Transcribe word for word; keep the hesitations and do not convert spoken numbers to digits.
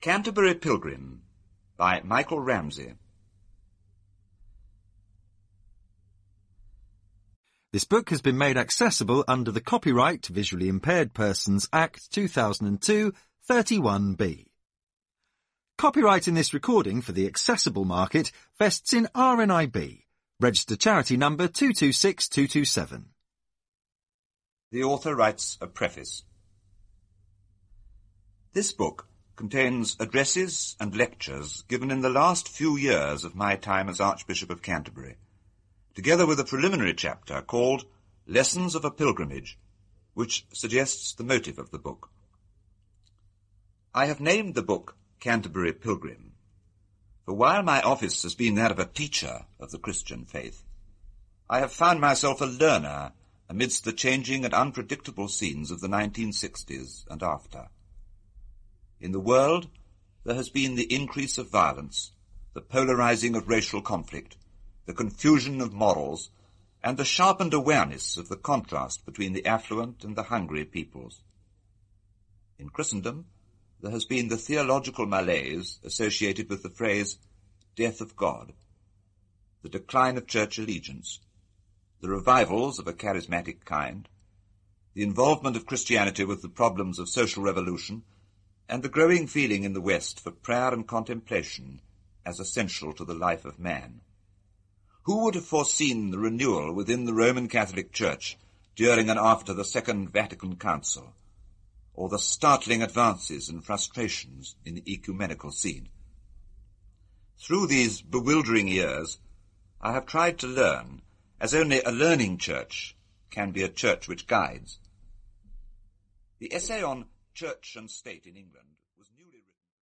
Canterbury Pilgrim by Michael Ramsey. This book has been made accessible under the Copyright Visually Impaired Persons Act two thousand two, thirty-one B. Copyright in this recording for the accessible market vests in R N I B, registered charity number two two six two two seven. The author writes a preface. This book contains addresses and lectures given in the last few years of my time as Archbishop of Canterbury, together with a preliminary chapter called Lessons of a Pilgrimage, which suggests the motive of the book. I have named the book Canterbury Pilgrim, for while my office has been that of a teacher of the Christian faith, I have found myself a learner amidst the changing and unpredictable scenes of the nineteen sixties and after. In the world, there has been the increase of violence, the polarizing of racial conflict, the confusion of morals, and the sharpened awareness of the contrast between the affluent and the hungry peoples. In Christendom, there has been the theological malaise associated with the phrase, death of God, the decline of church allegiance, the revivals of a charismatic kind, the involvement of Christianity with the problems of social revolution, and the growing feeling in the West for prayer and contemplation as essential to the life of man. Who would have foreseen the renewal within the Roman Catholic Church during and after the Second Vatican Council, or the startling advances and frustrations in the ecumenical scene? Through these bewildering years, I have tried to learn, as only a learning church can be a church which guides. The essay on Church and State in England